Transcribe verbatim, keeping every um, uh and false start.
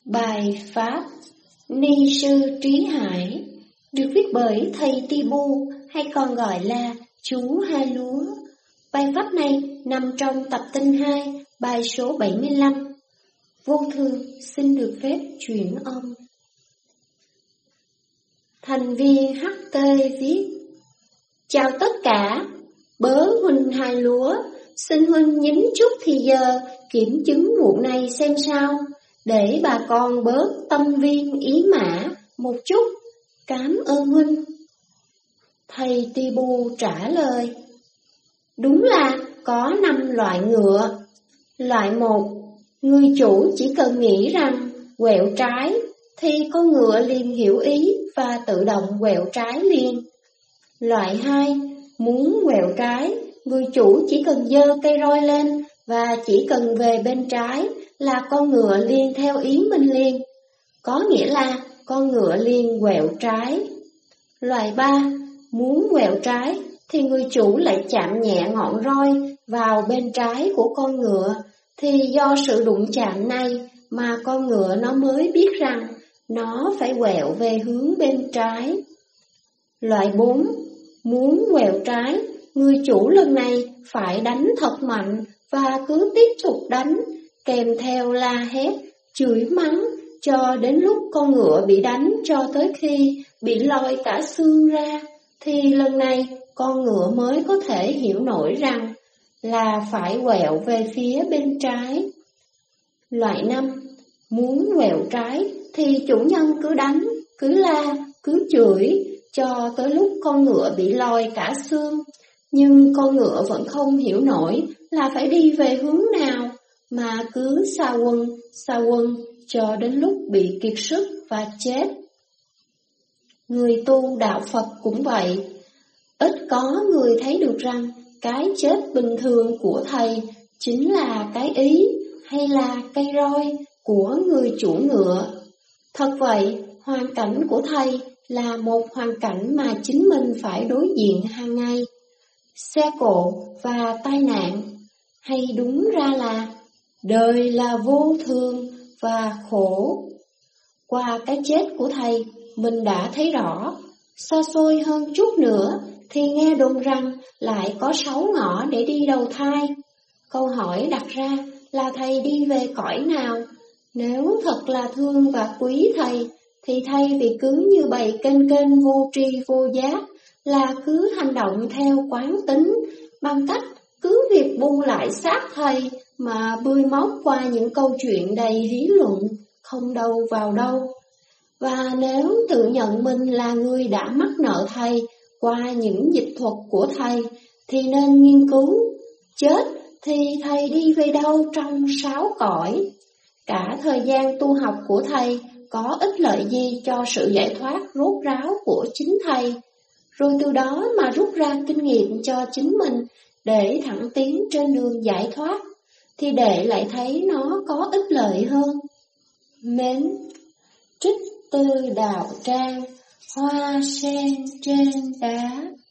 Bài Pháp Ni Sư Trí Hải được viết bởi thầy Tibu hay còn gọi là chú Hai Lúa. Bài Pháp này nằm trong tập tinh hai, bài số bảy mươi lăm. Vô Thường xin được phép chuyển âm. Thành viên hát tê viết: Chào tất cả, bớ huynh Hai Lúa, xin huynh nhín chút thì giờ kiểm chứng vụ này xem sao, để bà con bớt tâm viên ý mã một chút, cảm ơn huynh. Thầy Tibu trả lời: Đúng là có năm loại ngựa. Loại một, người chủ chỉ cần nghĩ rằng quẹo trái thì con ngựa liền hiểu ý và tự động quẹo trái liền. Loại hai, muốn quẹo trái, người chủ chỉ cần giơ cây roi lên và chỉ cần về bên trái là con ngựa liền theo ý mình liền, có nghĩa là con ngựa liền quẹo trái. Loại ba, muốn quẹo trái thì người chủ lại chạm nhẹ ngọn roi vào bên trái của con ngựa, thì do sự đụng chạm này mà con ngựa nó mới biết rằng nó phải quẹo về hướng bên trái. Loại bốn, muốn quẹo trái, người chủ lần này phải đánh thật mạnh và cứ tiếp tục đánh, kèm theo la hét, chửi mắng, cho đến lúc con ngựa bị đánh cho tới khi bị lòi cả xương ra, thì lần này con ngựa mới có thể hiểu nổi rằng là phải quẹo về phía bên trái. Loại năm, muốn quẹo trái thì chủ nhân cứ đánh, cứ la, cứ chửi, cho tới lúc con ngựa bị lòi cả xương, nhưng con ngựa vẫn không hiểu nổi là phải đi về hướng nào, mà cứ xa quân, xa quân cho đến lúc bị kiệt sức và chết. Người tu đạo Phật cũng vậy, ít có người thấy được rằng cái chết bình thường của thầy chính là cái ý hay là cây roi của người chủ ngựa. Thật vậy, hoàn cảnh của thầy là một hoàn cảnh mà chính mình phải đối diện hàng ngày. Xe cộ và tai nạn, hay đúng ra là đời là vô thường và khổ. Qua cái chết của thầy, mình đã thấy rõ. Xa xôi hơn chút nữa thì nghe đồn rằng lại có sáu ngõ để đi đầu thai. Câu hỏi đặt ra là thầy đi về cõi nào? Nếu thật là thương và quý thầy, thì thay vì cứ như bầy kênh kênh vô tri vô giác, là cứ hành động theo quán tính, bằng cách cứ việc bu lại xác thầy mà bươi móc qua những câu chuyện đầy lý luận, không đâu vào đâu. Và nếu tự nhận mình là người đã mắc nợ thầy qua những dịch thuật của thầy, thì nên nghiên cứu, chết thì thầy đi về đâu trong sáu cõi. Cả thời gian tu học của thầy có ích lợi gì cho sự giải thoát rốt ráo của chính thầy, rồi từ đó mà rút ra kinh nghiệm cho chính mình để thẳng tiến trên đường giải thoát, thì để lại thấy nó có ích lợi hơn. Mến, trích từ đạo trang, hoa sen trên đá.